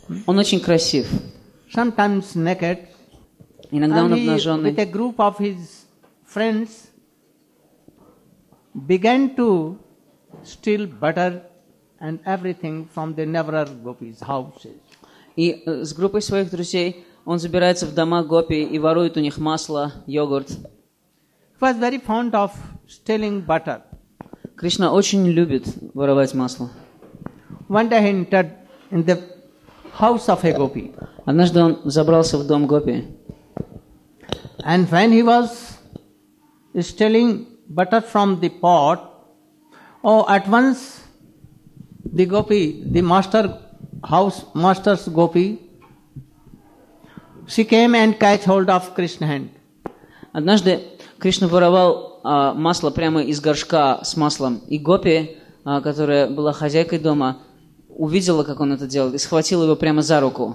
Он очень красив. sometimes naked, Иногда он and he, обнаженный. with a group of his friends, began to steal butter and everything from the Navarar gopis' houses. И с группой своих друзей он забирается в дома гопи и ворует у них масло, йогурт. He was very fond of stealing butter. Кришна очень любит воровать масло. One day he entered in the house of a gopi, Однажды он забрался в дом гопи. and when he was stealing butter from the pot, at once the gopi, the master's gopi, she came and catch hold of Krishna's hand. Однажды Кришна воровал масло прямо из горшка с маслом. И гопи, которая была хозяйкой дома, увидела, как он это делал, и схватила его прямо за руку,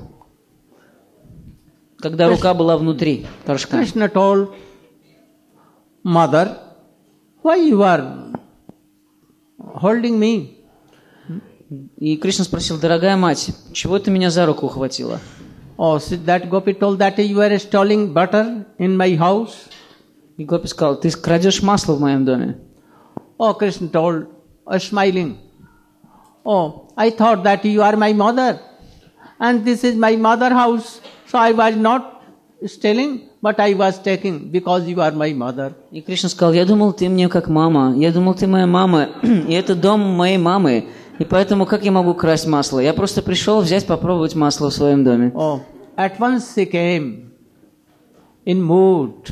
когда рука была внутри горшка. Krishna told mother, why you are holding me? И Кришна спросил: дорогая мать, чего ты меня за руку ухватила? That gopi told that you are stealing butter in my house. И гопи сказал: ты крадешь масло в моем доме. Krishna told, smiling, I thought that you are my mother, and this is my mother house, so I was not stealing, but I was taking because you are my mother. И Кришна сказал: я думал, ты мне как мама, я думал, ты моя мама, и это дом моей мамы, и поэтому как я могу красть масло? Я просто пришел взять, попробовать масло в своем доме. At once she came in mood,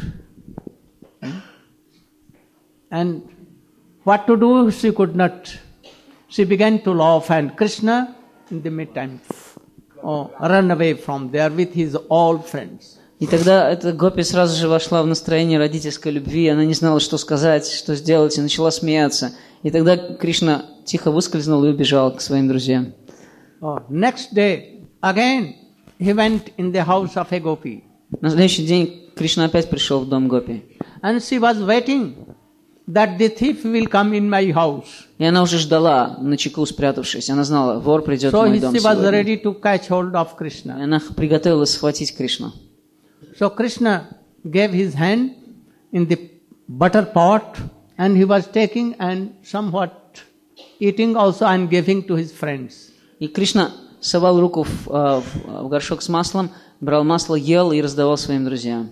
and what to do she could not. She began to laugh, and Krishna in the meantime ran away from there with his all friends. И тогда эта гопи сразу же вошла в настроение родительской любви, она не знала, что сказать, что сделать, и начала смеяться. И тогда Кришна тихо выскользнул и убежал к своим друзьям. Next day, again, he went in the house of a gopi. На следующий день Кришна опять пришел в дом гопи. And she was waiting that the thief will come in my house. И она уже ждала, начеку спрятавшись. Она знала, вор придет в мой дом So she was сегодня. ready to catch hold of И Krishna. она приготовилась схватить Кришну. So Krishna gave his hand in the butter pot, and he was taking and somewhat eating also and giving to his friends. И Кришна совал руку в горшок с маслом, брал масло, ел и раздавал своим друзьям.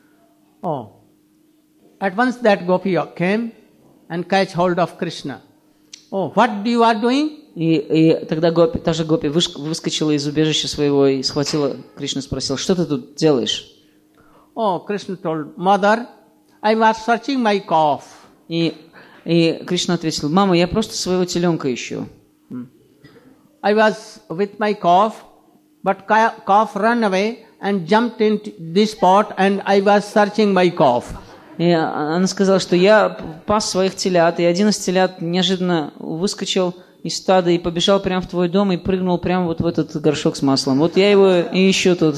At once that gopi came and catch hold of Krishna. What you are doing? И тогда та же гопи выскочила из убежища своего и схватила Кришну и спросила: что ты тут делаешь? Krishna told, Mother, I was searching my calf. И Кришна ответил: мама, я просто своего теленка ищу. I was with my calf, but calf ran away and jumped into this pot, and I was searching my calf. И она сказала, что я пас своих телят, и один из телят неожиданно выскочил из стада и побежал прямо в твой дом и прыгнул прямо вот в этот горшок с маслом. Вот я его и ищу тут.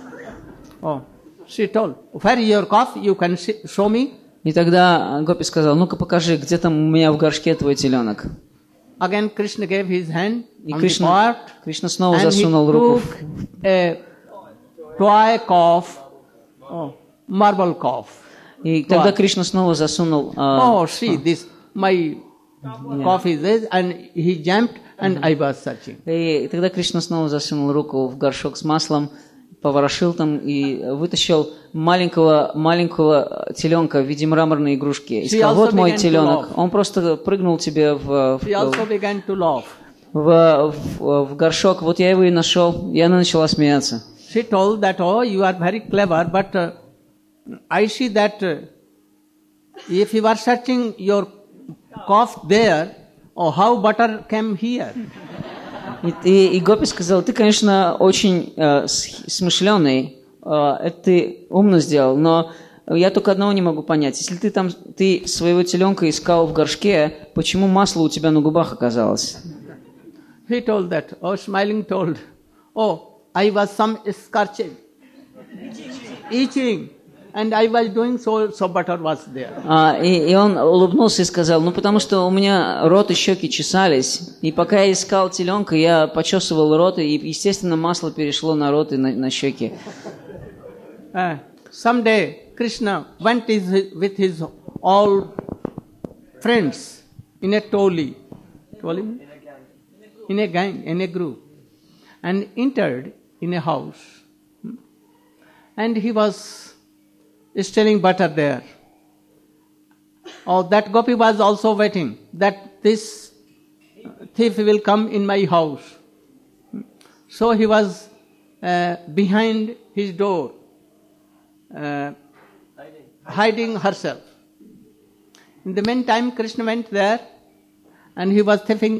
She told, where is your calf? You can show me. И тогда гопи сказал: ну-ка покажи, где там у меня в горшке твой теленок. Again Krishna gave his hand И on the pot, Кришна снова and засунул he руку took a toy calf, marble calf. И тогда Кришна снова засунул... See, this, my calf is this, and he jumped, and I was searching. И тогда Кришна снова засунул руку в горшок с маслом, поворошил там и вытащил маленького теленка в виде мраморной игрушки. И сказал: вот мой теленок. Он просто прыгнул тебе в горшок. Вот я его и нашел. И она начала смеяться. She told that, you are very clever, but I see that if you are searching your calf there, how butter came here? И Гопи сказал: ты, конечно, очень смышленый, это ты умно сделал, но я только одного не могу понять. Если ты своего теленка искал в горшке, почему масло у тебя на губах оказалось? He told that, smiling told, I was some scorched, itching. And I was doing so butter was there. И он улыбнулся и сказал, ну потому что у меня рот и щеки чесались, и пока я искал теленка, я почесывал рот, и, естественно, масло перешло на рот и на щеки. Someday Krishna went with his all friends in a toli, in a gang, in a group, and entered in a house. And he was stealing butter there. Oh, that gopi was also waiting that this thief will come in my house. So he was behind his door, hiding herself. In the meantime, Krishna went there and he was thieving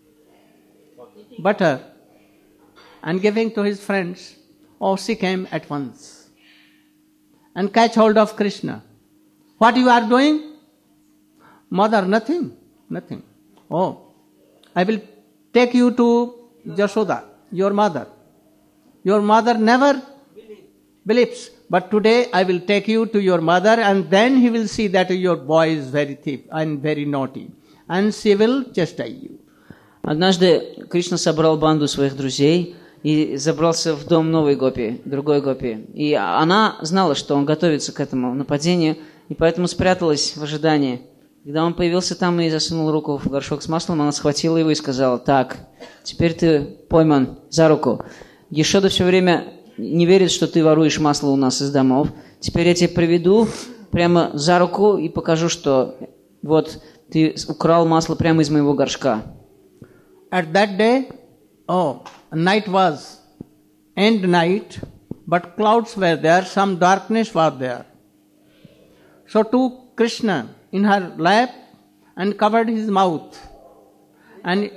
butter and giving to his friends. Oh, she came at once and catch hold of Krishna. What you are doing? Mother, nothing. Oh, I will take you to Jashoda, your mother. Your mother never believes, but today I will take you to your mother, and then he will see that your boy is very thief and very naughty, and she will chastise you. Однажды Кришна собрал банду своих друзей и забрался в дом новой гопи, другой гопи. И она знала, что он готовится к этому нападению, и поэтому спряталась в ожидании. Когда он появился там и засунул руку в горшок с маслом, она схватила его и сказала: «Так, теперь ты пойман за руку. Ешода все время не верит, что ты воруешь масло у нас из домов. Теперь я тебя приведу прямо за руку и покажу, что вот ты украл масло прямо из моего горшка». At that day, night was end night, but clouds were there, some darkness was there. So took Krishna in her lap and covered his mouth. And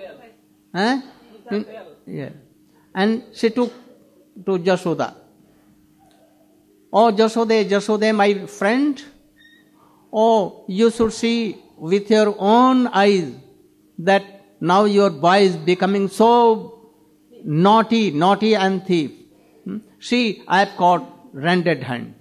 and she took to Jashoda. Oh, Jashoda, my friend, oh, you should see with your own eyes that now your boy is becoming so naughty and thief. See, I have caught red-handed.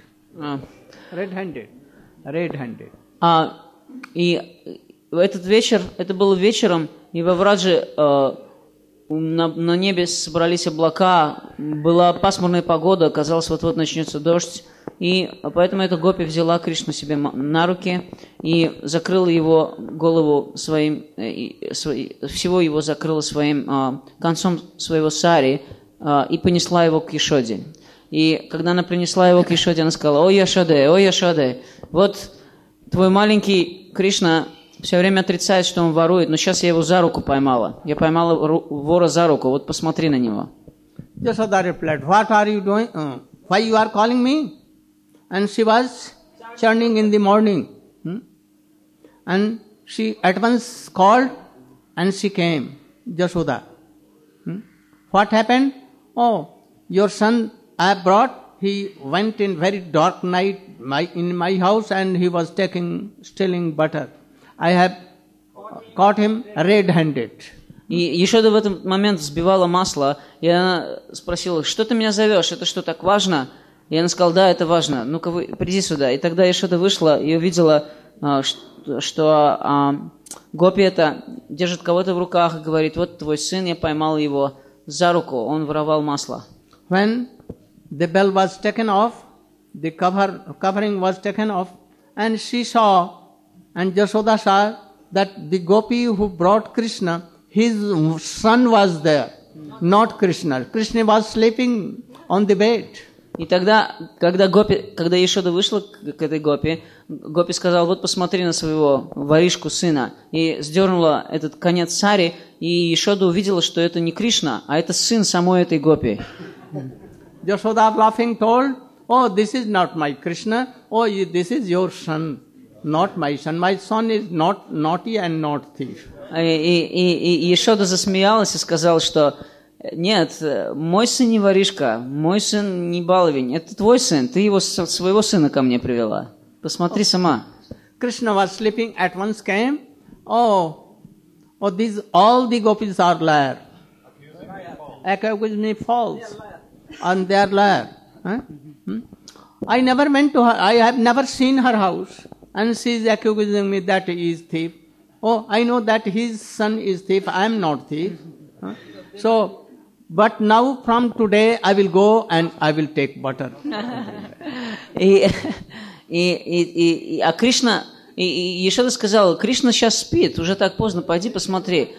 И этот вечер, это было вечером, и во Врадже на небе собрались облака, была пасмурная погода, казалось, вот-вот начнется дождь, и поэтому эта гопи взяла Кришну себе на руки и закрыла его голову своим, всего его закрыла своим концом своего сари и понесла его к Ешоде. И когда она принесла его к Ешоде, она сказала: «О Ешоде, вот твой маленький Кришна все время отрицает, что он ворует, но сейчас я его за руку поймала. Я поймала вора за руку, вот посмотри на него». Yashoda replied, "What are you doing? Why you are calling me?" And she was churning in the morning. And she at once called and she came, Yashoda. What happened? Oh, your son I brought, he went in very dark night in my house and he was stealing butter. I have caught him red-handed. И Ешода в этот момент взбивала масло, и она спросила: «Что ты меня зовешь? Это что, так важно?» И она сказала: «Да, это важно. Ну-ка, приди сюда». И тогда Ешода вышла и увидела, что гопи это держит кого-то в руках и говорит: «Вот твой сын, я поймал его за руку, он воровал масло». When the bell was taken off, the covering was taken off, and she saw, and Yashoda saw that the gopi who brought Krishna, his son was there, not Krishna. Krishna was sleeping on the bed. И тогда, когда Ешода вышла к этой гопи, гопи сказала: «Вот посмотри на своего воришку сына». И сдернула этот конец сари, и Ешода увидела, что это не Кришна, а это сын самой этой гопи. Yashoda laughing told, "Oh, this is not my Krishna. Oh, this is your son, not my son. My son is not naughty and not thief." И Ешода засмеялась и сказала, что нет, мой сын не воришка, мой сын не баловень, это твой сын, ты его своего сына ко мне привела. Посмотри сама. Krishna was sleeping, at once came. Oh, these all the gopis are liar. Accuse me false, and they are liar. I never went to her. I have never seen her house. And she is accusing me that he is thief. Oh, I know that his son is thief. I am not thief. So, but now from today I will go and I will take butter. А Кришна, и Ешода сказала, Кришна сейчас спит, уже так поздно, пойди посмотри.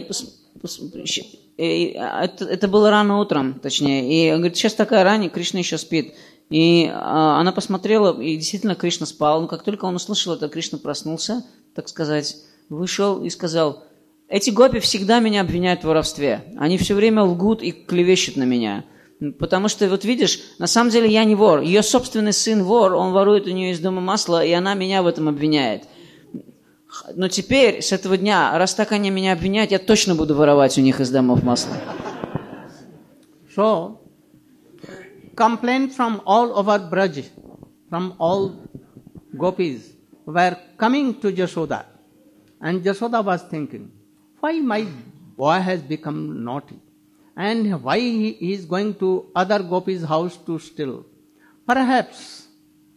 Это было рано утром, точнее. И он говорит, сейчас такая рань, Кришна еще спит. И она посмотрела, и действительно Кришна спал. Но как только он услышал это, Кришна проснулся, так сказать, вышел и сказал, эти гопи всегда меня обвиняют в воровстве. Они все время лгут и клевещут на меня. Потому что, вот видишь, на самом деле я не вор. Ее собственный сын вор, он ворует у нее из дома масло, и она меня в этом обвиняет. Но теперь, с этого дня, раз так они меня обвиняют, я точно буду воровать у них из домов масла. So, complaints from all over Braj, from all gopis, were coming to Yashoda. And Yashoda was thinking, why my boy has become naughty? And why he is going to other gopis' house to steal? Perhaps,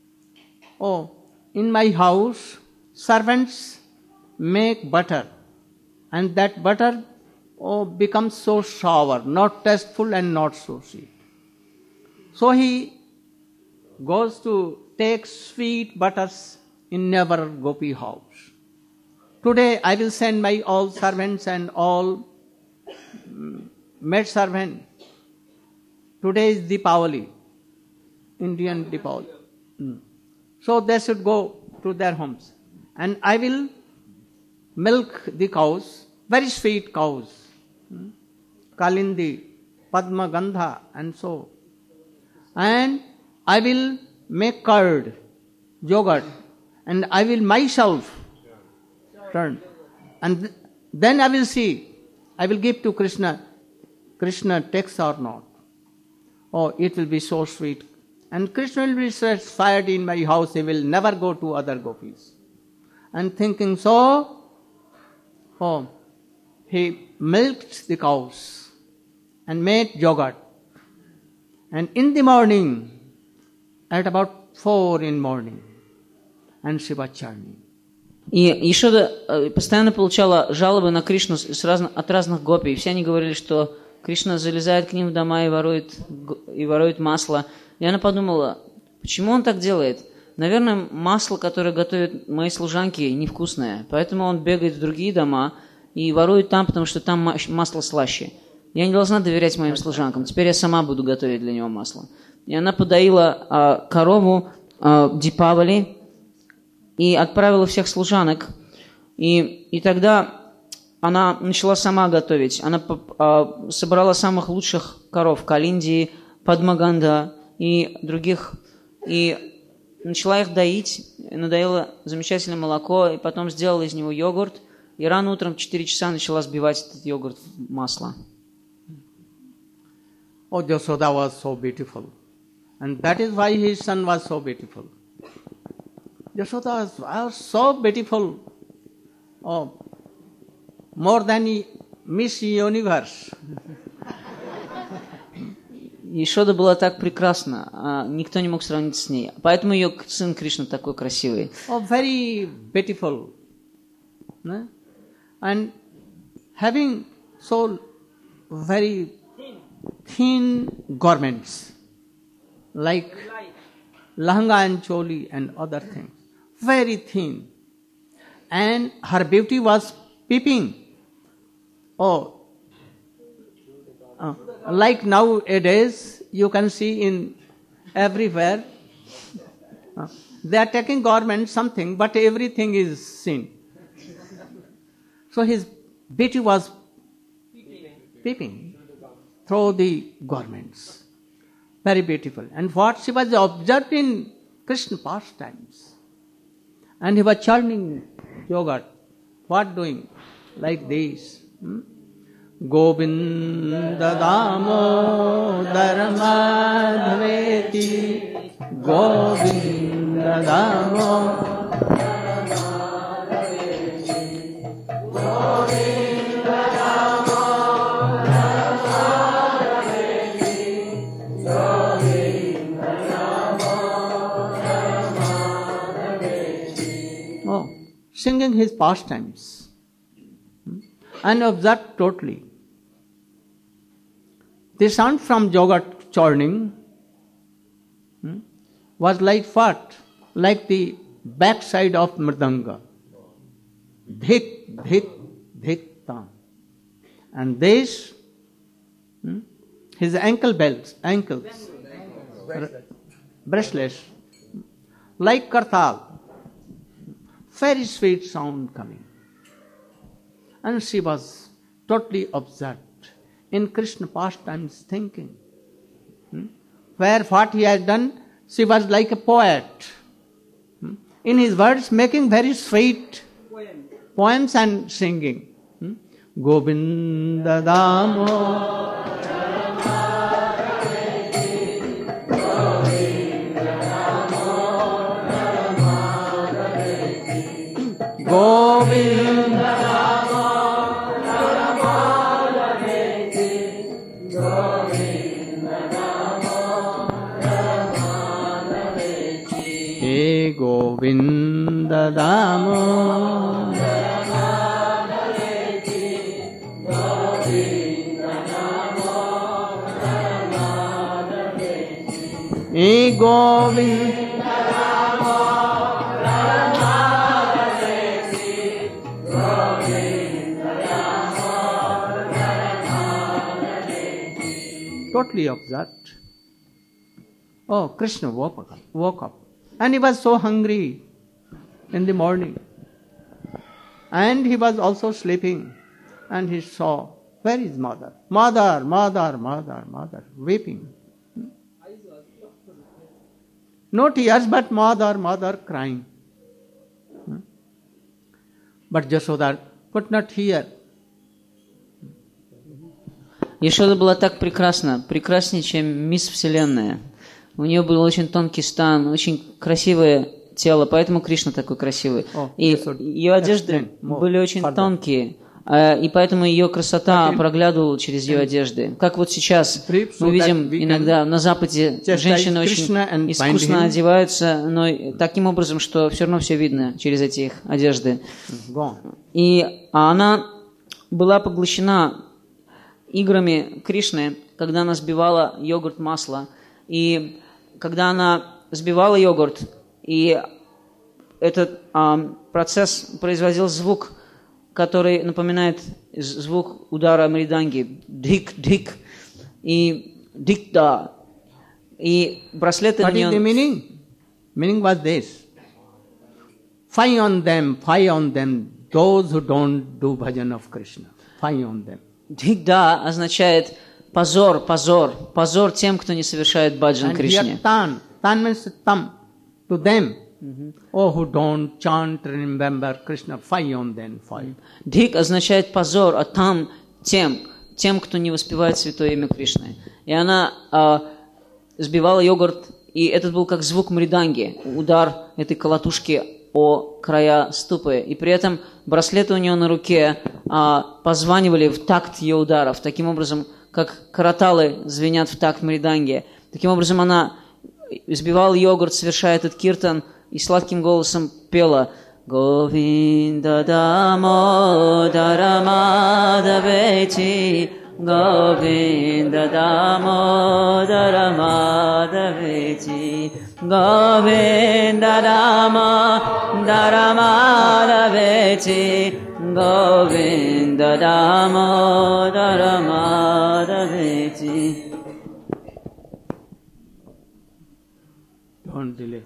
in my house, servants make butter, and that butter becomes so sour, not tasteful and not so sweet. So he goes to take sweet butters in our gopi house. Today I will send my all servants and all maid servant. Today is Deepavali, Indian Deepavali. So they should go to their homes. And I will milk the cows, very sweet cows, Kalindi, Padma Gandha, and so. And I will make curd, yogurt, and I will myself turn. And then I will see, I will give to Krishna. Krishna takes or not. Oh, it will be so sweet. And Krishna will be satisfied in my house. He will never go to other gopis. And thinking so, he milked the cows and made yogurt. And in the morning, at about 4 in morning, and she was churning. И Ешода постоянно получала жалобы на Кришну от разных гопи. И все они говорили, что Кришна залезает к ним в дома и ворует масло. И она подумала, почему он так делает? Наверное, масло, которое готовят мои служанки, невкусное. Поэтому он бегает в другие дома и ворует там, потому что там масло слаще. Я не должна доверять моим служанкам. Теперь я сама буду готовить для него масло. И она подоила корову Дипавали и отправила всех служанок. И тогда она начала сама готовить. Она собрала самых лучших коров Калинди, Падмаганда и других. И начала их доить, надоила замечательное молоко, и потом сделала из него йогурт. И рано утром в 4 часа начала сбивать этот йогурт в масло. Oh, Yashoda was so beautiful. And that is why his son was so beautiful. Yashoda was so beautiful. Oh, more than Miss Universe. Ешода была так прекрасна, никто не мог сравниться с ней. Поэтому ее сын Кришна такой красивый. Oh, very beautiful. And having so very thin garments, like lahanga and choli and other things, very thin. And her beauty was peeping. Oh, like nowadays, you can see in everywhere, they are taking garments, something, but everything is seen. So his beauty was peeping through the garments. Very beautiful. And what she was observed in Krishna pastimes. And he was churning yogurt. What doing? Like this. Govinda Damodar Madhaveti Govinda Damodar singing his pastimes, and observe totally. The sound from yogurt churning was like what? Like the backside of mridanga. Dhik, dhik, dhik, tam. And this, his ankles, bracelets, like kartal, very sweet sound coming. And she was totally absorbed in Krishna pastimes thinking. Where what he has done, she was like a poet. In his words, making very sweet poems and singing. Govinda Damo. Govinda He Govinda Damo He Govinda totally observed. Oh, Krishna woke up. And he was so hungry in the morning. And he was also sleeping. And he saw, where is mother? Mother, weeping. No tears, but mother crying. But Jashoda could not hear. Ешода была так прекрасна, прекраснее, чем мисс Вселенная. У нее был очень тонкий стан, очень красивое тело, поэтому Кришна такой красивый. И ее одежды были очень тонкие, и поэтому ее красота проглядывала через ее одежды. Как вот сейчас мы видим иногда на Западе женщины очень искусно одеваются, но таким образом, что все равно все видно через эти их одежды. И она была поглощена играми Кришны, когда она сбивала йогурт, масло. И когда она сбивала йогурт, и этот процесс производил звук, который напоминает звук удара мриданги. Дик-дик. И дик-да. И браслеты на нем... What is the meaning? Meaning was this. Fie on them, those who don't do bhajan of Krishna. Fie on them. Дик-да означает позор тем, кто не совершает баджан Кришне. Tan means tam, to them. Oh, who don't chant and remember Krishna, fie on them, fie. Дик означает позор, а там тем, кто не воспевает святое имя Кришны. И она сбивала йогурт, и этот был как звук мриданги, удар этой колотушки о края ступы. И при этом браслеты у нее на руке позванивали в такт ее ударов, таким образом, как караталы звенят в такт мриданги. Таким образом, она сбивала йогурт, совершая этот киртан, и сладким голосом пела «Говинда дамодара мадавети, Говинда дамодара мадавети, Говинда дамодара мадавети, Говинда дамодара мадавети». Don't delay.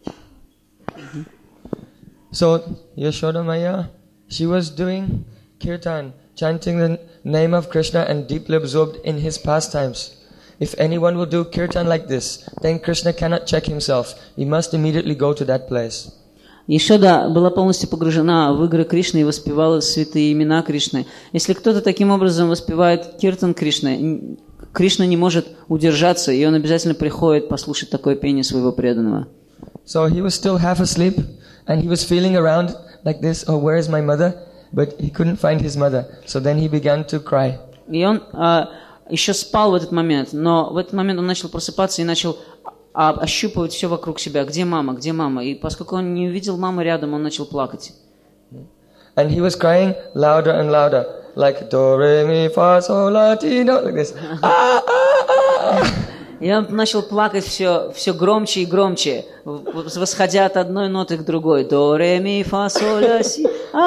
So, Yashoda Maya, she was doing kirtan, chanting the name of Krishna and deeply absorbed in his pastimes. If anyone will do kirtan like this, then Krishna cannot check himself. He must immediately go to that place. Ешода была полностью погружена в игры Кришны и воспевала святые имена Кришны. Если кто-то таким образом воспевает киртан Кришны, Кришна не может удержаться, и он обязательно приходит послушать такое пение своего преданного. So he was still half asleep, and he was feeling around like this, oh, where is my mother? But he couldn't find his mother. So then he began to cry. И он еще спал в этот момент, но в этот момент он начал просыпаться и начал ощупывать все вокруг себя. Где мама, где мама? И поскольку он не увидел мамы рядом, он начал плакать. And he was crying louder and louder, like do, re, mi, fa, sol, la, ti, do, like this. И он начал плакать все громче и громче, восходя от одной ноты к другой. До, ре, ми, фа, соль, ля, си.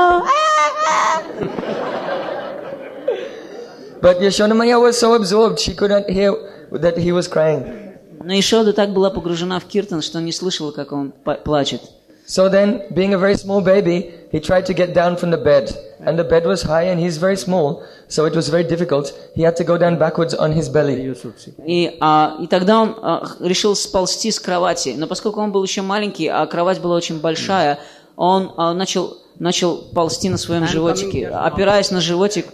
But Yashoda Maya was so absorbed, she could not hear that he was crying. Но Ишода так была погружена в киртан, что не слышала, как он плачет. So then, being a very small baby, he tried to get down from the bed. And the bed was high and he's very small, so it was very difficult. He had to go down backwards on his belly. И тогда он решил сползти с кровати. Но поскольку он был еще маленький, а кровать была очень большая, он начал ползти на своем животике. Опираясь на животик,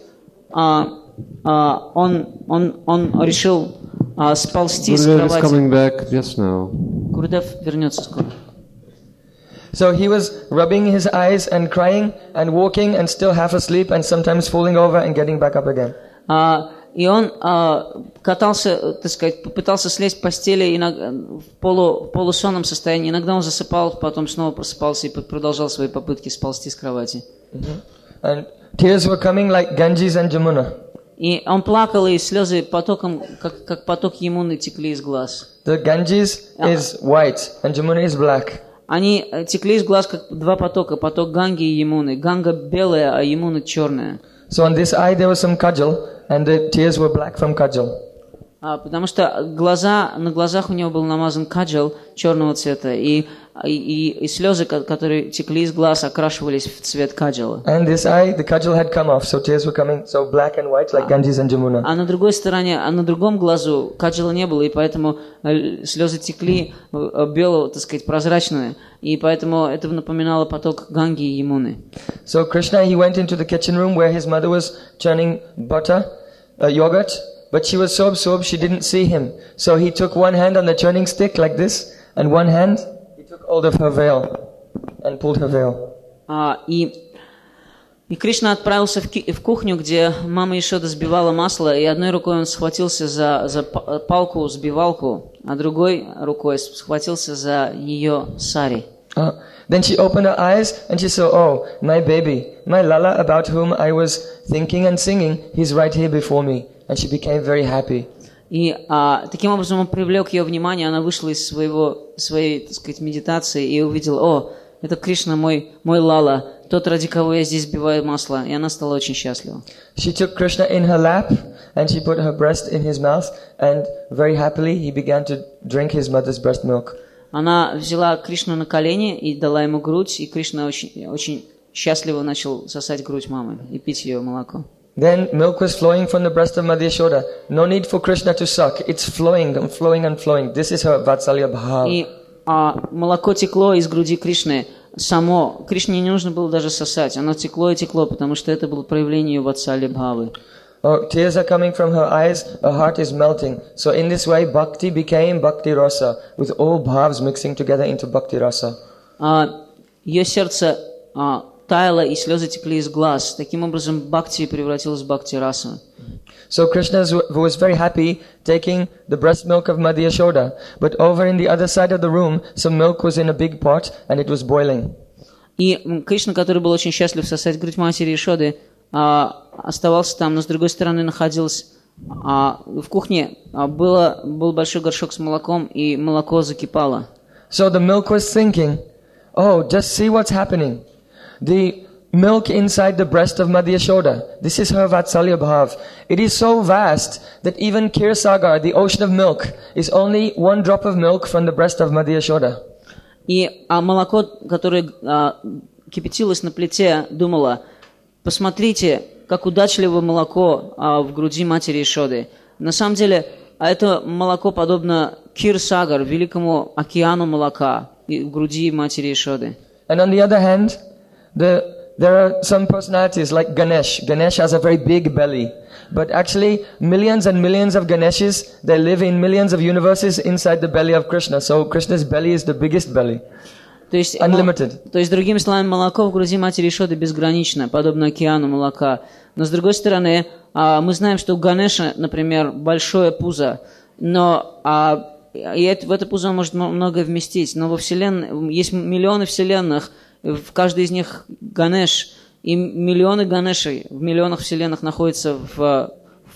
он решил сползти с Gurudev is кровати. coming back just now. Гурудев вернется скоро. So he was rubbing his eyes and crying and walking and still half asleep and sometimes falling over and getting back up again. И он катался, так сказать, попытался слезть в постели в полусонном состоянии. Иногда он засыпал, потом снова просыпался и продолжал свои попытки сползти с кровати. And tears were coming like Ganges and Jamuna. И он плакал, и слезы потоком, как поток Ямуны, текли из глаз. The Ganges is white and Jamuna is black. Они текли из глаз, как два потока, поток Ганги и Ямуны. Ганга белая, а Ямуна черная. So on this eye there was some kajal and the tears were black from kajal. Потому что на глазах у него был намазан каджал черного цвета, и слезы, которые текли из глаз, окрашивались в цвет каджала. And this eye, the kajal had come off, so tears were coming, so black and white like Ganges and Jamuna. А на другой стороне, на другом глазу каджала не было, и поэтому слезы текли белого, так сказать, прозрачные, и поэтому это напоминало поток Ганги и Ямуны. So Krishna, he went into the kitchen room where his mother was churning butter, yogurt, but she was so absorbed she didn't see him. So he took one hand on the churning stick like this, and one hand he took hold of her veil and pulled her veil. И Кришна отправился в кухню, где мама Ишода сбивала масло, и одной рукой он схватился за палку, сбивалку, а другой рукой схватился за ее сари. Then she opened her eyes and she saw, oh, my baby, my Lala about whom I was thinking and singing, he's right here before me. And she became very happy. И таким образом он привлек ее внимание, она вышла из своей, так сказать, медитации и увидела, это Кришна, мой Лала, тот, ради кого я здесь сбиваю масло, и она стала очень счастлива. She took Krishna in her lap and she put her breast in his mouth and very happily he began to drink his mother's breast milk. Она взяла Кришну на колени и дала ему грудь, и Кришна очень, очень счастливо начал сосать грудь мамы и пить ее молоко. Then milk was flowing from the breast of Mother Yashoda. No need for Krishna to suck. It's flowing and flowing and flowing. This is her Vatsalya Bhav. И молоко текло из груди Кришны само. Кришне не нужно было даже сосать. Оно текло и текло, потому что это было проявление ее Ватсалья Бхавы. Tears are coming from her eyes. Her heart is melting. So in this way, Bhakti became Bhakti Rasa, with all bhavs mixing together into Bhakti Rasa. Ее сердце таяло, и слезы текли из глаз. Таким образом, Бхакти превратилась в Бхакти Расу. So Krishna was very happy taking the breast milk of Mother Yashoda. But over in the other side of the room, some milk was in a big pot and it was boiling. И Кришна, который был очень счастлив сосать грудь матери Ишоды, оставался там, но с другой стороны находилась в кухне был большой горшок с молоком, и молоко закипало. So the milk was thinking, oh, just see what's happening. The milk inside the breast of Mother Yashoda, this is her Vatsalya Bhav. It is so vast that even Kirsagar, the ocean of milk, is only one drop of milk from the breast of Mother Yashoda. И молоко, которое кипятилось на плите, думало, посмотрите, как удачливо молоко в груди матери Ишоды. На самом деле, это молоко подобно Кир-Сагар, великому океану молока в груди матери Ишоды. And on the other hand, there are some personalities like Ganesh. Ganesh has a very big belly. But actually, millions and millions of Ganeshas, they live in millions of universes inside the belly of Krishna. So Krishna's belly is the biggest belly. Unlimited. То есть, другими словами, молоко в груди матери Ишоды безгранично, подобно океану молока. Но с другой стороны, мы знаем, что у Ганеша, например, большое пузо, но в это пузо он может многое вместить. Но во Вселенной есть миллионы вселенных, в каждой из них Ганеш, И миллионы Ганешей в миллионах вселенных находятся в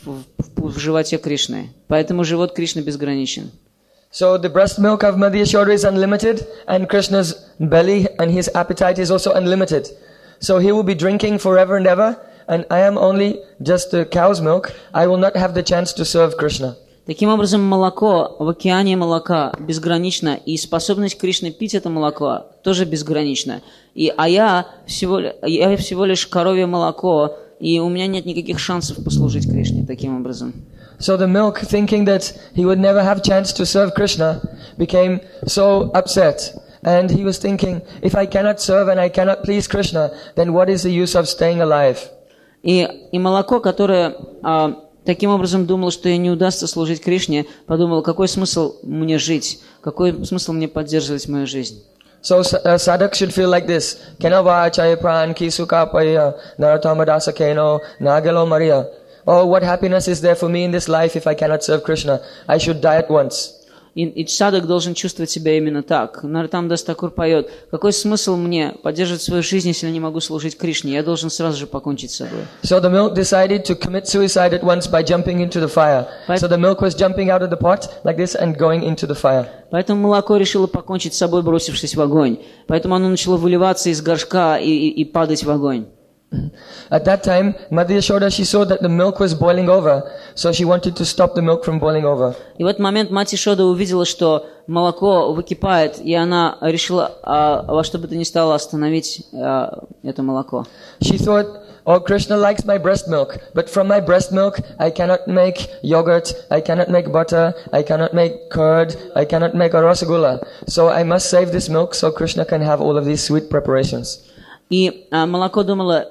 животе Кришны. Поэтому живот Кришны безграничен. So the breast milk of Mother Yashoda is unlimited, and Krishna's belly and his appetite is also unlimited. So he will be drinking forever and ever, and I am only just the cow's milk. I will not have the chance to serve Krishna. Таким образом, молоко в океане молока безгранично, и способность Кришны пить это молоко тоже безгранична. А я всего лишь коровье молоко, и у меня нет никаких шансов послужить Кришне таким образом. So the milk, thinking that he would never have chance to serve Krishna, became so upset. And he was thinking, if I cannot serve and I cannot please Krishna, then what is the use of staying alive? И молоко, которое таким образом думало, что ей не удастся служить Кришне, подумало, какой смысл мне жить, какой смысл мне поддерживать мою жизнь. So sadhak should feel like this. Kenava chaya pran ki sukha paya naratammadasa keno nagelo maria. Oh, what happiness is there for me in this life if I cannot serve Krishna? I should die at once. И садхак должен чувствовать себя именно так. Нароттам Дас Такур поет: какой смысл мне поддерживать свою жизнь, если я не могу служить Кришне? Я должен сразу же покончить с собой. So the milk decided to commit suicide at once by jumping into the fire. So the milk was jumping out of the pot like this and going into the fire. Поэтому молоко решило покончить с собой, бросившись в огонь. Поэтому оно начало выливаться из горшка и падать в огонь. At that time, Mother Yashoda, she saw that the milk was boiling over, so she wanted to stop the milk from boiling over. И в этот момент мать Йашода увидела, что молоко выкипает, и она решила во что бы то ни стало остановить это молоко. She thought, oh, Krishna likes my breast milk, but from my breast milk I cannot make yogurt, I cannot make butter, I cannot make curd, I cannot make a rasgulla. So I must save this milk so Krishna can have all of these sweet preparations. И молоко думало,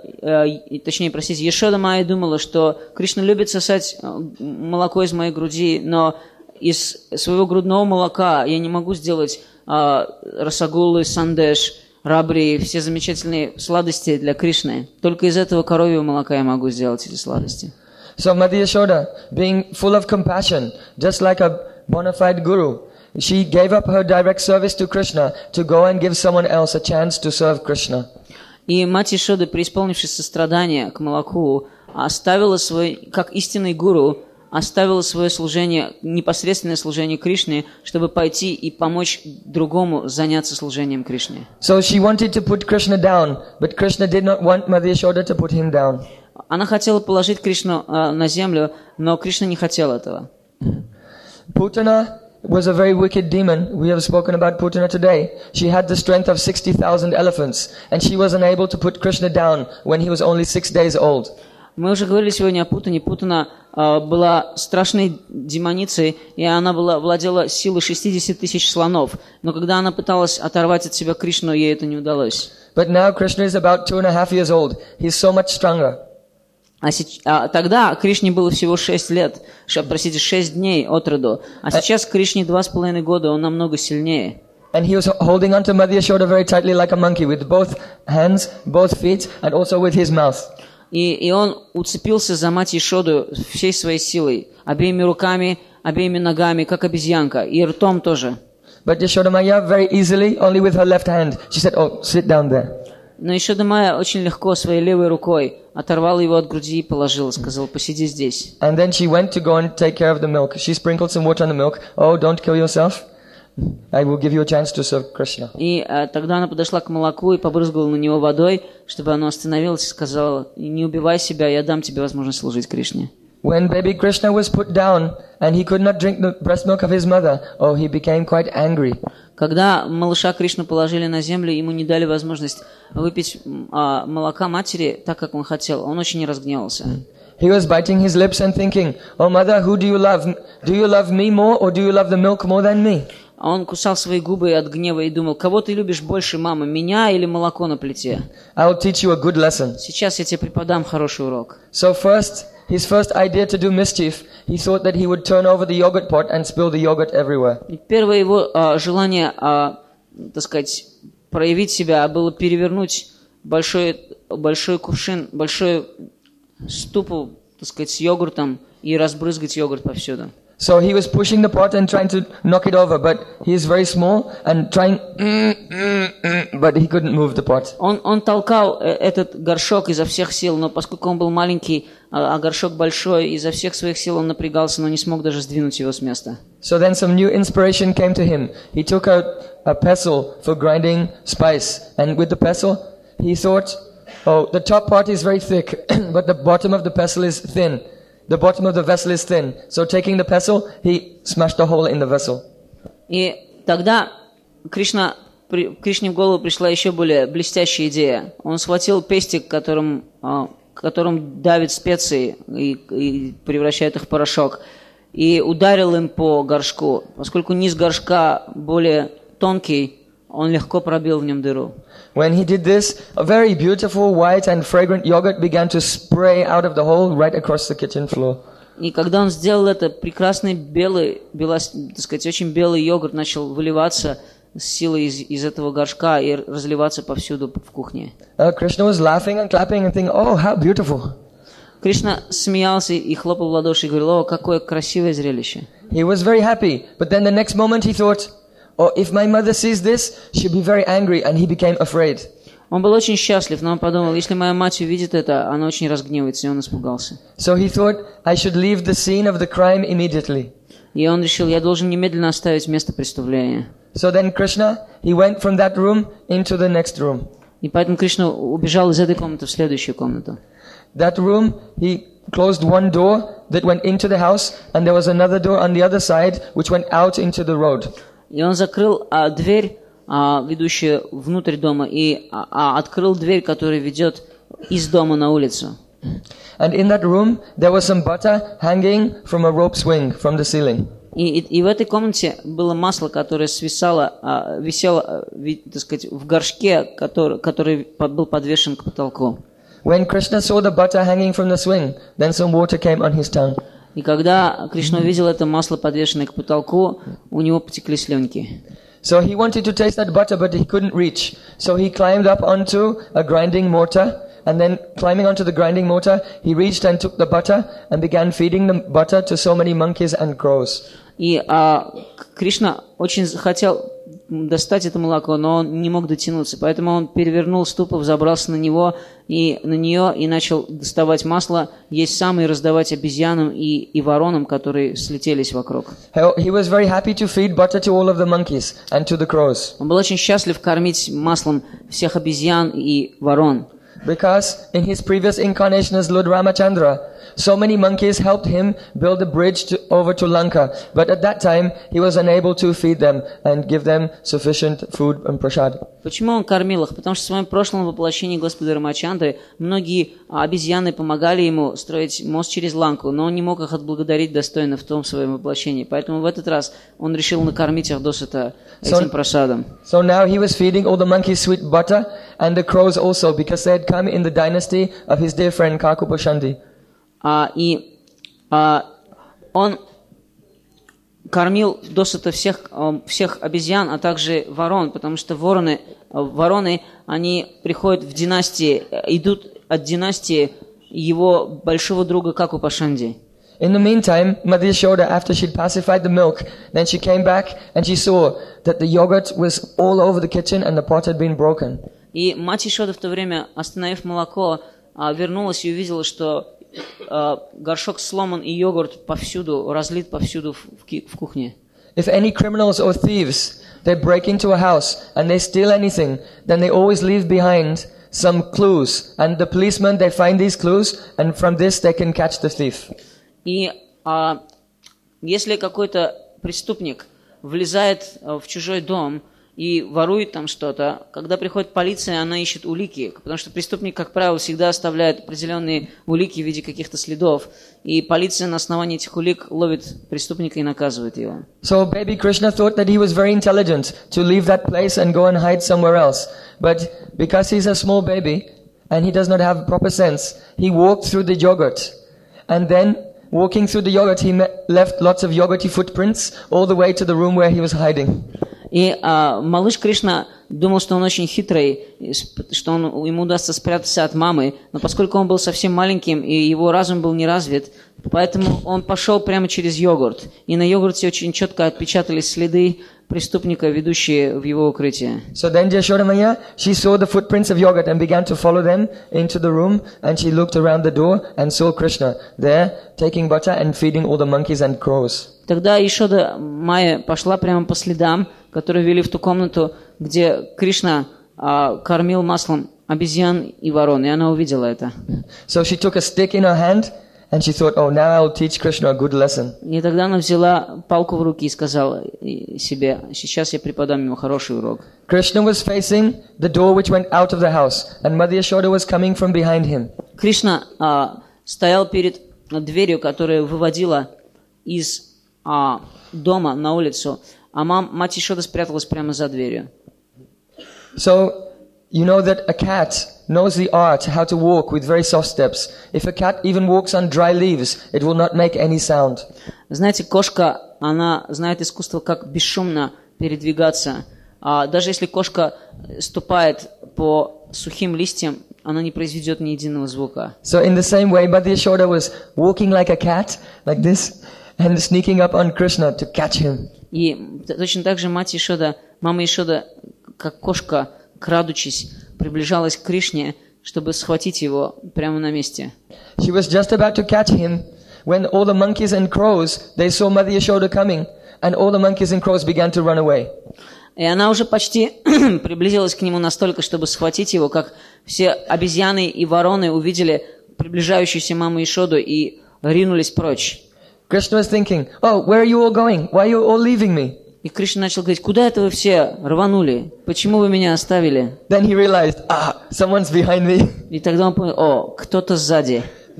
Йашода Майя думала, что Кришна любит сосать молоко из моей груди, но из своего грудного молока я не могу сделать расагулы, сандеш, рабри, все замечательные сладости для Кришны. Только из этого коровьего молока я могу сделать эти сладости. So Mother Yashoda, being full of compassion, just like a bona fide guru, she gave up her direct service to Krishna to go and give someone else a chance to serve Krishna. И мать Йашода, преисполнившись сострадания к молоку, оставила как истинный гуру, оставила свое служение, непосредственное служение Кришне, чтобы пойти и помочь другому заняться служением Кришне. So she wanted to put Krishna down, but Krishna did not want Mother Yashoda to put him down. Она хотела положить Кришну на землю, но Кришна не хотел этого. Putana was a very wicked demon. We have spoken about Putana today. She had the strength of 60,000 elephants, and she was unable to put Krishna down when he was only 6 days old. Мы уже говорили сегодня о Путане. Путана была страшной демоницей, и она владела силой 60 тысяч слонов. Но когда она пыталась оторвать от себя Кришну, ей это не удалось. But now Krishna is about 2.5 years old. He's so much stronger. Тогда Кришне было всего 6 дней от роду. А сейчас Кришне 2,5 года, он намного сильнее. And he was holding onto Mother Yashoda very tightly like a monkey with both hands, both feet, and also with his mouth. И он уцепился за мать Йашоду всей своей силой, обеими руками, обеими ногами, как обезьянка, и ртом тоже. But Yashoda Maya very easily, only with her left hand, she said, "Oh, sit down there." Но Йашода Майя очень легко своей левой рукой оторвала его от груди и положила, сказала: посиди здесь. And then she went to go and take care of the milk. She sprinkled some water on the milk. Oh, don't kill yourself. I will give you a chance to serve Krishna. И тогда она подошла к молоку и побрызгала на него водой, чтобы оно остановилось, и сказала: не убивай себя, я дам тебе возможность служить Кришне. When baby Krishna was put down and he could not drink the breast milk of his mother, oh, he became quite angry. Когда малыша Кришну положили на землю, ему не дали возможность выпить молока матери так, как он хотел. Он очень разгневался. He was biting his lips and thinking, "Oh mother, who do you love? Do you love me more or do you love the milk more than me?" Он кусал свои губы от гнева и думал: кого ты любишь больше, мама, меня или молоко на плите? I'll teach you a good lesson. Сейчас я тебе преподам хороший урок. So his first idea to do mischief, he thought that he would turn over the yogurt pot and spill the yogurt everywhere. Первое его желание, так сказать, проявить себя было перевернуть большой кувшин, большую ступу, так сказать, с йогуртом и разбрызгать йогурт повсюду. So he was pushing the pot and trying to knock it over, but he is very small and trying, but he couldn't move the pot. Он толкал этот горшок изо всех сил, но поскольку он был маленький, а горшок большой, изо всех своих сил он напрягался, но не смог даже сдвинуть его с места. So then some new inspiration came to him. He took out a pestle for grinding spice, and with the pestle, he thought, oh, the top part is very thick, but the bottom of the pestle is thin. The bottom of the vessel is thin. So taking the pestle, he smashed a hole in the vessel. И тогда Кришне в голову пришла еще более блестящая идея. Он схватил пестик, которым давит специи и превращает их в порошок, и ударил им по горшку. Поскольку низ горшка более тонкий, он легко пробил в нем дыру. When he did this, a very beautiful white and fragrant yogurt began to spray out of the hole right across the kitchen floor. И когда он сделал это, прекрасный очень белый йогурт начал выливаться с силой из этого горшка и разливаться повсюду в кухне. Krishna was laughing and clapping and thinking, oh, how beautiful. Кришна смеялся и хлопал в ладоши и говорил, о, какое красивое зрелище. He was very happy, but then the next moment he thought, oh, if my mother sees this, she'll be very angry, and he became afraid. Он был очень счастлив, но он подумал, если моя мать увидит это, она очень разгневается, и он испугался. So he thought, I should leave the scene of the crime immediately. И он решил, я должен немедленно оставить место преступления. So then Krishna, he went from that room into the next room. И поэтому Кришна убежал из этой комнаты в следующую комнату. That room, he closed one door that went into the house, and there was another door on the other side which went out into the road. И он закрыл дверь, ведущую внутрь дома, и открыл дверь, которая ведет из дома на улицу. And in that room, there was some butter hanging from a rope swing from the ceiling. И в этой комнате было масло, которое висело, так сказать, в горшке, который был подвешен к потолку. When Krishna saw the butter hanging from the swing, then some water came on his tongue. И когда Кришна увидел это масло, подвешенное к потолку, у него потекли слюнки. So he wanted to taste that butter, but he couldn't reach. So he climbed up onto a grinding mortar, and then climbing onto the grinding mortar, he reached and took the butter and began feeding the butter to so many monkeys and crows. И Кришна очень хотел достать это молоко, но он не мог дотянуться, поэтому он перевернул ступу, взобрался на нее и начал доставать масло, есть сам и раздавать обезьянам и воронам, которые слетелись вокруг. He was very happy to feed butter to all of the monkeys and to the crows. Он был очень счастлив кормить маслом всех обезьян и ворон. Because in his previous incarnation as Lord Ramachandra, so many monkeys helped him build a bridge over to Lanka. But at that time, he was unable to feed them and give them sufficient food and prasad. Почему он кормил их? Потому что в своем прошлом воплощении Господа Рамачандры многие обезьяны помогали ему строить мост через Ланку, но он не мог их отблагодарить достойно в том своем воплощении. Поэтому в этот раз он решил накормить их досыта этим прасадом. So now he was feeding all the monkeys sweet butter and the crows also, because they had come in the dynasty of his dear friend Kakupashandi. Он кормил досыта всех обезьян, а также ворон, потому что вороны, они приходят в династии, идут от династии его большого друга Какупашанди. In the meantime, Mother Yashoda, after she'd pacified the milk, then she came back and she saw that the yogurt was all over the kitchen and the pot had been broken. И мать Ишода в то время, остановив молоко, вернулась и увидела, что горшок сломан и йогурт повсюду, разлит повсюду в кухне. If any criminals or thieves, they break into a house and they steal anything, then they always leave behind some clues. And the policemen, they find these clues, and from this they can catch the thief. И если какой-то преступник влезает в чужой дом и ворует там что-то, когда приходит полиция, она ищет улики, потому что преступник, как правило, всегда оставляет определенные улики в виде каких-то следов, и полиция на основании этих улик ловит преступника и наказывает его. So baby Krishna thought that he was very intelligent to leave that place and go and hide somewhere else. But because he's a small baby and he does not have proper sense, he walked through the yogurt, and then walking through the yogurt, he left lots of yogurty footprints all the way to the room where he was hiding. И малыш Кришна думал, что он очень хитрый, что ему удастся спрятаться от мамы, но поскольку он был совсем маленьким и его разум был не развит, поэтому он пошел прямо через йогурт. И на йогурте очень четко отпечатались следы преступника, ведущие в его укрытие. So then Yashoda Maya, she saw the footprints of yogurt and began to follow them into the room, and she looked around the door and saw Krishna there taking butter and feeding all the monkeys and crows. Тогда Йашода Майя пошла прямо по следам, которые вели в ту комнату, где Кришна кормил маслом обезьян и ворон, и она увидела это. So she took a stick in her hand and she thought, oh, now I'll teach Krishna a good lesson. И тогда она взяла палку в руки и сказала себе, сейчас я преподам ему хороший урок. Krishna was facing the door which went out of the house, and Mother Yashoda was coming from behind him. Кришна стоял перед дверью, которая выводила из дома на улицу, а мать Йашода спряталась прямо за дверью. So, you know that a cat knows the art how to walk with very soft steps. If a cat even walks on dry leaves, it will not make any sound. Знаете, кошка, она знает искусство, как бесшумно передвигаться. Даже если кошка ступает по сухим листьям, она не произведет ни единого звука. So in the same way, Mother Yashoda was walking like a cat, like this, and sneaking up on Krishna to catch him. И точно так же мама Йашода, как кошка, крадучись, приближалась к Кришне, чтобы схватить его прямо на месте. She was just about to catch him when all the monkeys and crows, they saw Mother Yashoda coming, and all the monkeys and crows began to run away. И она уже почти приблизилась к нему настолько, чтобы схватить его, как все обезьяны и вороны увидели приближающуюся маму Йашоду и ринулись прочь. Krishna was thinking, oh, where are you all going? Why are you all leaving me? И Кришна начал говорить, куда это вы все рванули? Почему вы меня оставили? Then he realized, someone's behind me. И тогда он понял, кто-то сзади.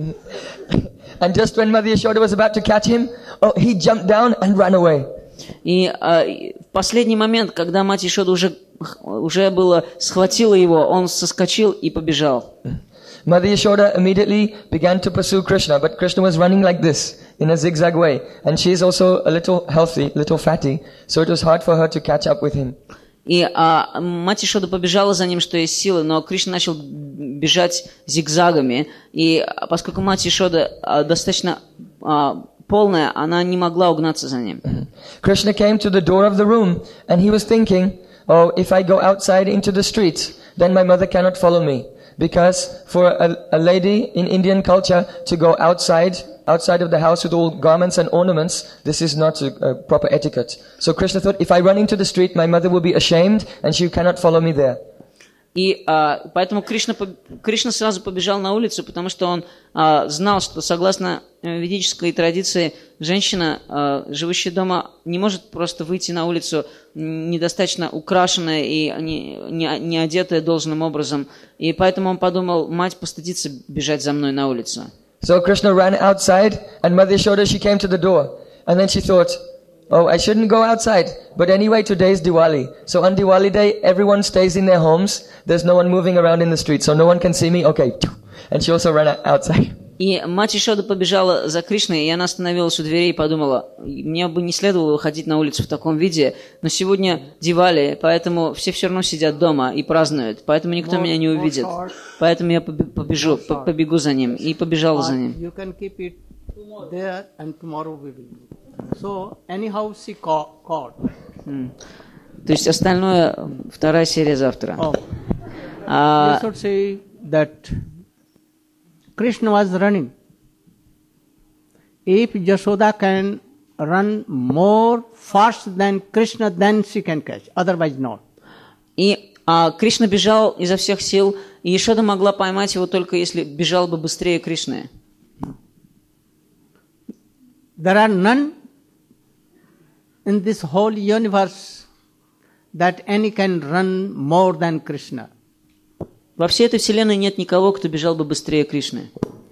And just when Mother Yashoda was about to catch him, he jumped down and ran away. И в последний момент, когда мать Йашода уже было схватила его, он соскочил и побежал. Mother Yashoda immediately began to pursue Krishna, but Krishna was running like this, in a zigzag way. And she is also a little healthy, little fatty, so it was hard for her to catch up with him. И мать Йашода побежала за ним, что есть силы, но Кришна начал бежать зигзагами. И поскольку мать Йашода достаточно полная, она не могла угнаться за ним. Krishna came to the door of the room, and he was thinking, oh, if I go outside into the streets, then my mother cannot follow me. Because for a lady in Indian culture to go outside of the house with all garments and ornaments, this is not a proper etiquette. So Krishna thought, if I run into the street, my mother will be ashamed and she cannot follow me there. И поэтому Кришна сразу побежал на улицу, потому что он знал, что согласно ведической традиции женщина, живущая дома, не может просто выйти на улицу недостаточно украшенная и не одетая должным образом. И поэтому он подумал, мать постыдится бежать за мной на улицу. So Krishna ran outside and Mother Yashoda, she came to the door. And then she thought, oh, I shouldn't go outside. But anyway, today is Diwali. So on Diwali day, everyone stays in their homes. There's no one moving around in the street, so no one can see me. Okay. And she also ran outside. И мать Йашода побежала за Кришной, и она остановилась у дверей и подумала, мне бы не следовало выходить на улицу в таком виде, но сегодня Дивали, поэтому все равно сидят дома и празднуют, поэтому никто меня не увидит. Поэтому я побегу за ним. И побежала за ним. То есть остальное, вторая серия завтра. Krishna was running. If Yashoda can run more fast than Krishna, then she can catch. Otherwise not. И Кришна бежал изо всех сил, и Йашода могла поймать его только если бежал бы быстрее Кришны. There are none in this whole universe that any can run more than Krishna. Во всей этой вселенной нет никого, кто бежал бы быстрее Кришны.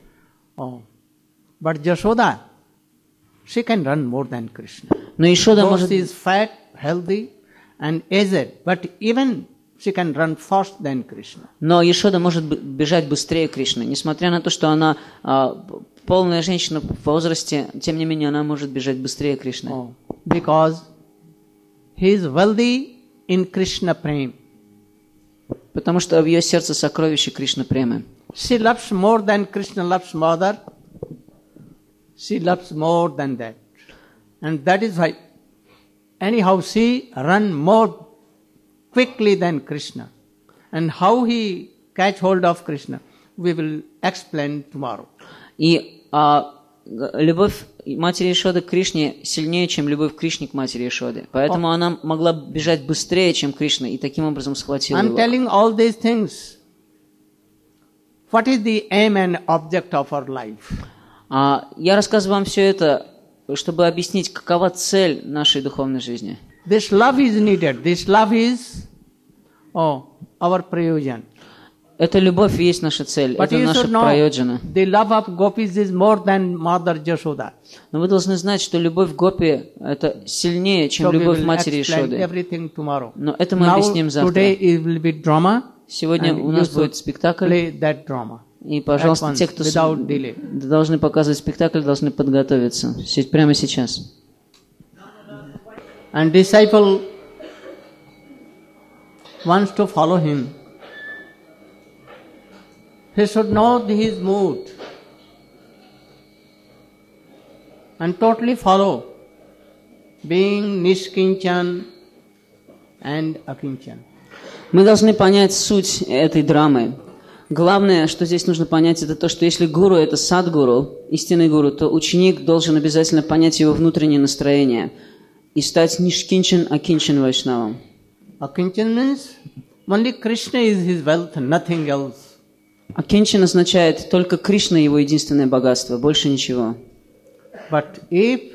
But Yashoda, she can run more than Krishna. Но Йашода может... She is fat, healthy, and aged, but even she can run faster than Krishna. Но Йашода может бежать быстрее Кришны, несмотря на то, что она полная женщина в возрасте, тем не менее она может бежать быстрее Кришны. Because he is wealthy in Krishna Prem. Потому что в ее сердце сокровище Кришна Премы. She loves more than Krishna loves mother. She loves more than that. And that is why, anyhow, she run more quickly than Krishna. And how he catch hold of Krishna, we will explain tomorrow. И любовь матери Ешоды к Кришне сильнее, чем любовь Кришны к матери Ешоды. Поэтому она могла бежать быстрее, чем Кришна, и таким образом схватила I'm его. telling all these things. What is the aim and object of our life? Я рассказываю вам все это, чтобы объяснить, какова цель нашей духовной жизни. This love is needed. This love is our prayojan. Эта любовь и есть наша цель, But это you наша should know, прайоджана. the love of gopis is more than Mother Jashoda. Но вы должны знать, что любовь Гопи это сильнее, чем So we любовь will матери explain Ешоды. everything tomorrow. Но это мы Now, объясним завтра. today it will be drama. Сегодня And у нас you будет should спектакль. Play that drama. И, пожалуйста, At once, те, кто without delay. должны показывать спектакль, должны подготовиться. Прямо сейчас. And disciple wants to follow him. He should know his mood and totally follow, being Nishkinchan and Akinchan. Мы должны понять суть этой драмы. Главное, что здесь нужно понять, это то, что если гуру – это садгуру, истинный гуру, то ученик должен обязательно понять его внутреннее настроение и стать нишкинчан, акинчан вайшнавом. Akinchan means only Krishna is his wealth, nothing else. Акинчан означает только Кришна его единственное богатство, больше ничего. But if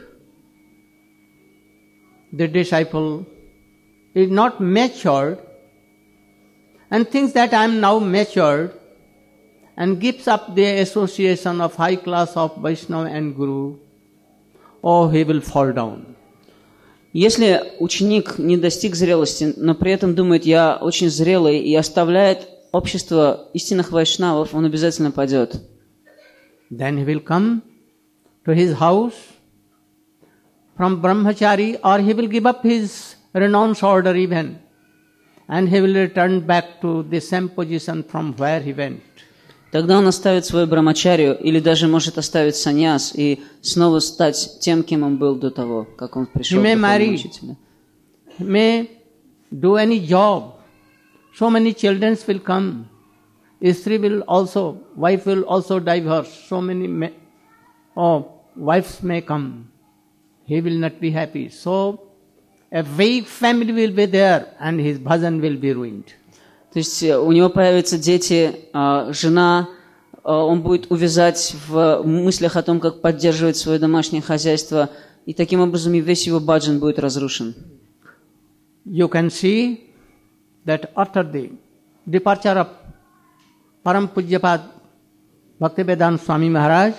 the disciple is not matured and thinks that I am now matured and gives up the association of high class of Vaishnava and Guru, he will fall down. Если ученик не достиг зрелости, но при этом думает, я очень зрелый, и оставляет общество истинных вайшнавов, он обязательно падет. Then he will come to his house from brahmachari, or he will give up his renounced order even, and he will return back to the same position from where he went. Тогда он оставит свою брамачарию, или даже может оставить саньяс и снова стать тем, кем он был до того, как он пришел к духовному учителю. He may do any job. So many children will come. Istri will also, wife will also divorce. So many wives may come. He will not be happy. So a weak family will be there and his bhajan will be ruined. То есть у него появятся дети, жена, он будет увязать в мыслях о том, как поддерживать свое домашнее хозяйство, и таким образом и весь его баджан будет разрушен. You can see that after the departure of Param Pujyapad Bhaktivedanta Swami Maharaj,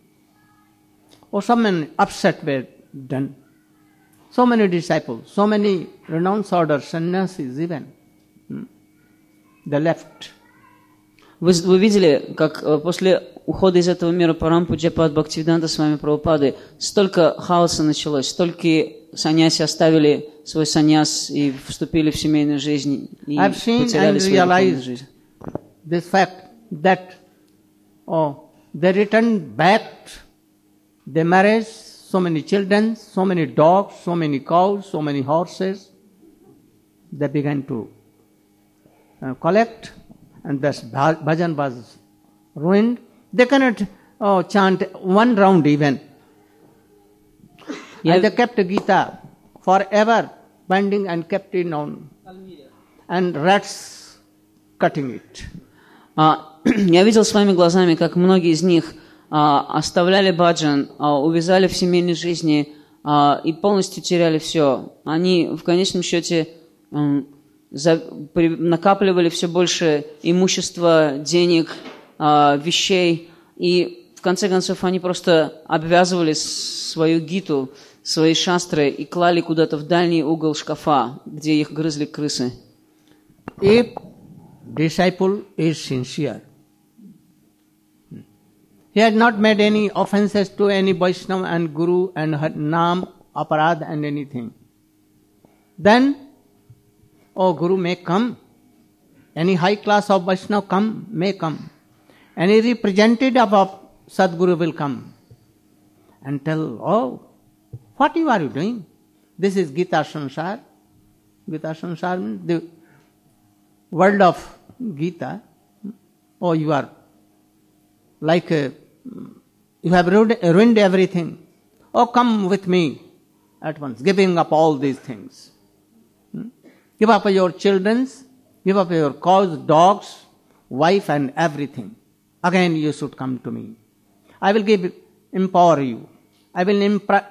so many upset were done. So many disciples, so many renounced orders, sannyasis even. They left. Вы видели, как после ухода из этого мира Парам Пуджапад Бхактивиданта Свами Прабхупады столько хаоса началось, столько саньяси оставили свой саньяс и вступили в семейную жизнь и потеряли свою духовную жизнь. This fact that they returned back, they married so many children, so many dogs, so many cows, so many horses. They began to collect, and thus bhajan was ruined. They cannot chant one round even. And they kept Gita forever binding and kept it on, and rats cutting it. Я видел своими глазами, как многие из них оставляли баджан, увязали в семейной жизни и полностью теряли все. Они в конечном счете накапливали все больше имущества, денег, вещей, и в конце концов они просто обвязывали свою гиту, свои шастры и клали куда-то в дальний угол шкафа, где их грызли крысы. If disciple is sincere, he has not made any offenses to any Vaishnava and Guru and Naam, Aparad and anything. then, oh, Guru may come. Any high class of Vaishnava may come. Any representative of Sadguru will come and tell, oh, what are you doing? This is Gita Sansar. Gita Sansar means the world of Gita. Oh, you are like, you have ruined everything. Oh, come with me at once, giving up all these things. Give up your children, give up your cows, dogs, wife and everything. Again you should come to me. I will empower you. I will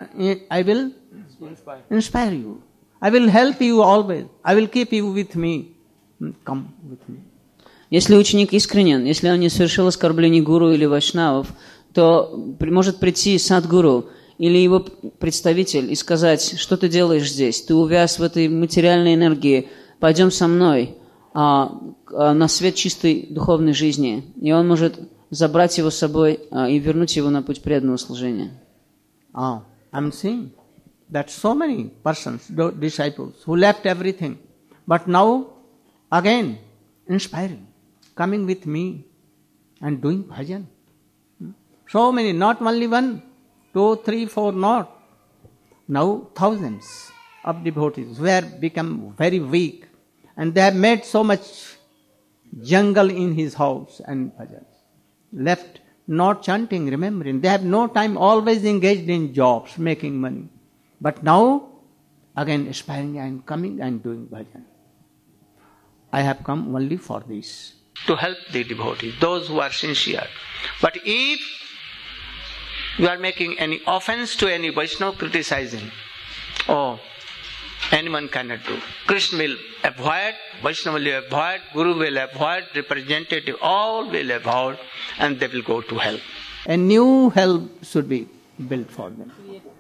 inspire you. I will help you always. I will keep you with me. Come with me. Если ученик искренен, если он не совершил оскорблений гуру или вайшнавов, то может прийти садгуру или его представитель и сказать, что ты делаешь здесь? Ты увяз в этой материальной энергии, пойдем со мной на свет чистой духовной жизни. И он может забрать его с собой и вернуть его на путь преданного служения. I'm seeing that so many persons, disciples, who left everything, but now again inspiring, coming with me and doing bhajan. So many, not only 1, 2, 3, 4, not. Now thousands of devotees who have become very weak and they have made so much jungle in his house and bhajan. Left not chanting, remembering. They have no time, always engaged in jobs, making money. But now, again aspiring and coming and doing bhajan. I have come only for this, to help the devotees, those who are sincere. But if you are making any offense to any Vaishnava, criticizing, oh, anyone cannot do. Krishna will avoid, Vaishnava will avoid, Guru will avoid, representative, all will avoid, and they will go to hell. A new hell should be built for them.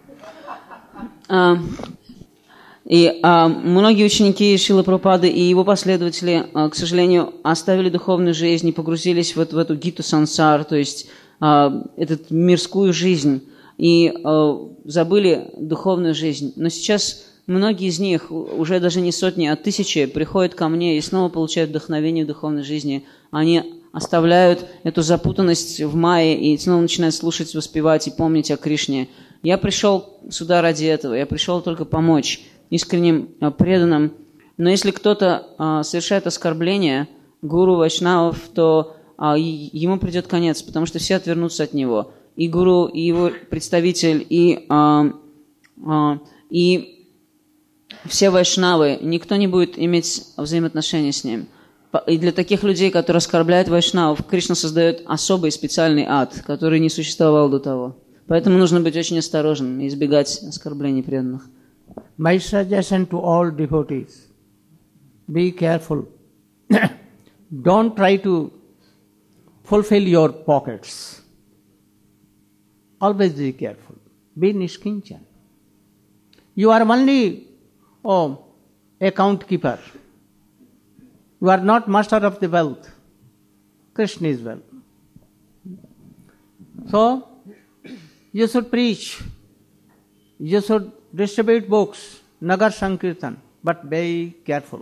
И многие ученики Шрилы Прабхупады и его последователи, к сожалению, оставили духовную жизнь и погрузились в эту гиту сансар, то есть эту мирскую жизнь, и забыли духовную жизнь. Но сейчас многие из них, уже даже не сотни, а тысячи, приходят ко мне и снова получают вдохновение в духовной жизни. Они оставляют эту запутанность в майе и снова начинают слушать, воспевать и помнить о Кришне. Я пришел сюда ради этого, я пришел только помочь искренним преданным. Но если кто-то совершает оскорбление гуру вайшнавов, то ему придет конец, потому что все отвернутся от него. И гуру, и его представитель, и все вайшнавы, никто не будет иметь взаимоотношения с ним. И для таких людей, которые оскорбляют вайшнавов, Кришна создает особый специальный ад, который не существовал до того. Поэтому нужно быть очень осторожным и избегать оскорблений преданных. My suggestion to all devotees, be careful. Don't try to fulfill your pockets. Always be careful. Be nishkinchan. You are only account keeper. You are not master of the wealth. Krishna is wealth. So, you should preach. You should distribute books, Nagar Sankirtan, but be careful.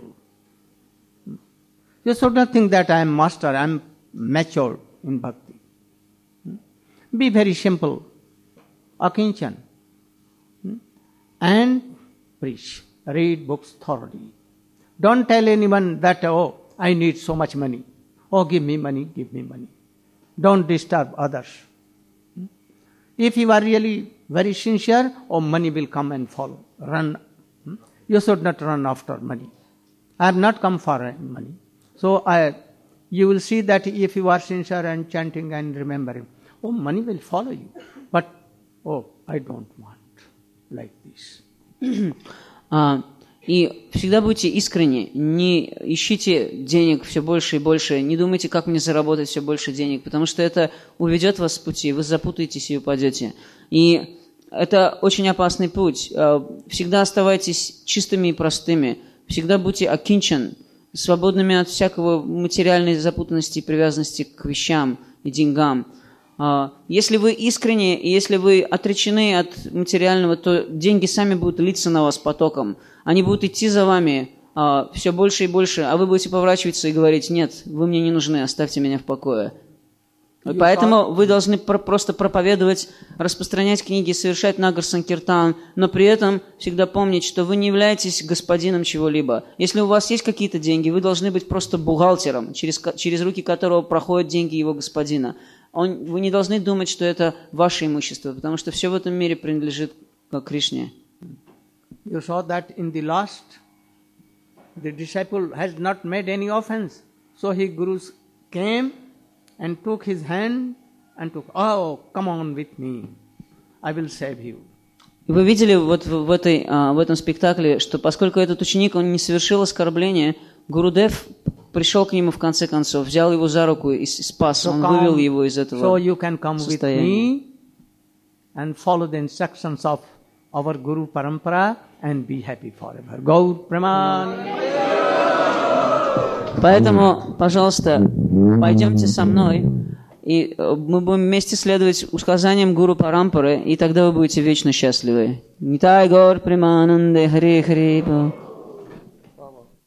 You should not think that I am master, I am mature in bhakti. Be very simple, akinchan, and preach. Read books thoroughly. Don't tell anyone that, oh, I need so much money. Oh, give me money, give me money. Don't disturb others. If you are really very sincere, money will come and follow. Run. You should not run after money. I have not come for money. So you will see that if you are sincere and chanting and remembering, money will follow you. But, I don't want like this. И всегда будьте искренни, не ищите денег все больше и больше, не думайте, как мне заработать все больше денег, потому что это уведет вас с пути, вы запутаетесь и упадете. И это очень опасный путь. Всегда оставайтесь чистыми и простыми, всегда будьте акинчан, свободными от всякого материальной запутанности и привязанности к вещам и деньгам. Если вы искренне, и если вы отречены от материального, то деньги сами будут литься на вас потоком. Они будут идти за вами все больше и больше, а вы будете поворачиваться и говорить: нет, вы мне не нужны, оставьте меня в покое. Поэтому вы должны просто проповедовать, распространять книги, совершать Нагар Санкиртан, но при этом всегда помнить, что вы не являетесь господином чего-либо. Если у вас есть какие-то деньги, вы должны быть просто бухгалтером, через руки которого проходят деньги его господина. Вы не должны думать, что это ваше имущество, потому что все в этом мире принадлежит Кришне. You saw that in the last, the disciple has not made any offense. So his gurus came and took his hand and took, oh, come on with me, I will save you. И вы видели вот в этом спектакле, что поскольку этот ученик, он не совершил оскорбления, Гурудев пришел к нему в конце концов, взял его за руку и спас, он вывел его из этого состояния. So you can come with me and follow the instructions of our Guru Parampara and be happy forever. Gaur Praman. Поэтому, пожалуйста, пойдемте со мной, и мы будем вместе следовать указаниям Гуру Парампары, и тогда вы будете вечно счастливы. Нитай Гаур Премананде Хари Хари.